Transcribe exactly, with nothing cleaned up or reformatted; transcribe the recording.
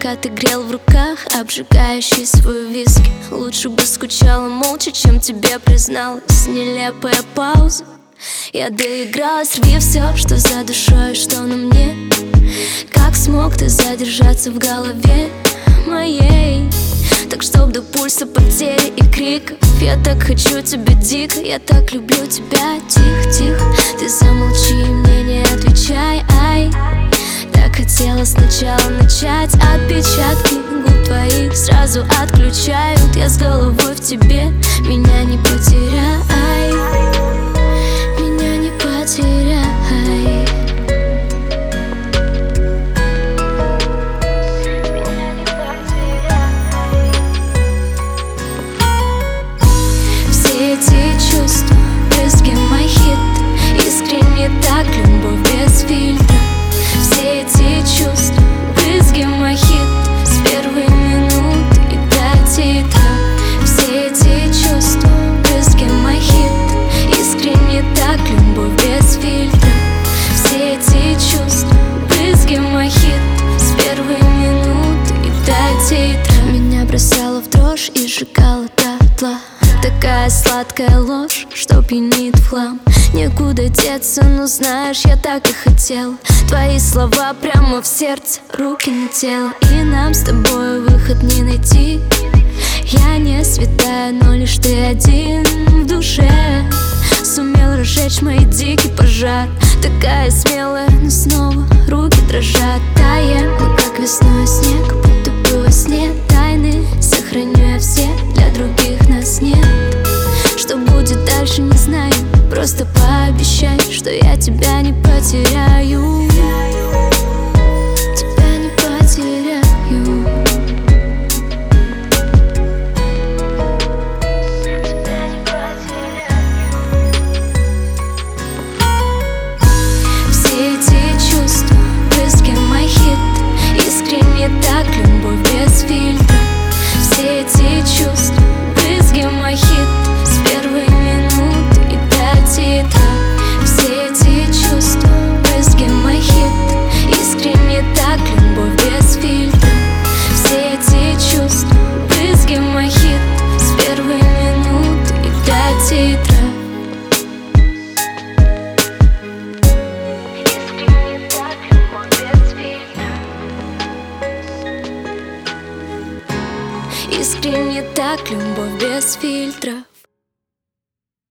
пока ты грел в руках обжигающий свой виски. Лучше бы скучала молча, чем тебе призналась. Нелепая пауза. Я доигралась, рви все, что за душой, что на мне. Как смог ты задержаться в голове моей? Так чтоб до пульса потери и криков. Я так хочу тебя дико, я так люблю тебя. Тихо, тихо, ты замолчи, мне не отвечай. Ай, так хотела сначала начать. Отпечатки губ твоих сразу отключают. Я с головой в тебе, меня не потеряй. Меня не потеряй. Эти чувства, брызги мои хиты, искренне так, любовь без фильтра. Все эти чувства, брызги мои хиты, с первой минуты и до титра. Все эти чувства, брызги мои хиты, искренне так, любовь без фильтра. Все эти чувства, брызги мои хиты, с первой минуты и до титра. Меня бросало в дрожь и сжигало дотла. Такая сладкая ложь, что пьянит в хлам. Некуда деться, но знаешь, я так и хотел. Твои слова прямо в сердце, руки на тело. И нам с тобой выход не найти. Я не святая, но лишь ты один в душе сумел разжечь мой дикий пожар. Такая смелая, но снова руки дрожат. Таем, мы как весной снег, будто бы во сне. Тайны сохраню я все, для других нас нет. Что будет дальше, не знаю. Просто пообещай, что я тебя не потеряю. Тебя не потеряю. Все эти чувства, брызги мои хиты, искренне так, любовь без фильтра. Все эти чувства, брызги мои хиты, с первой минуты и до титра. Все эти чувства, брызги мои хиты, искренне так, любовь без фильтра. Все эти чувства, брызги мои хиты, с первой минуты и до титра. Искренне так, любовь без фильтра.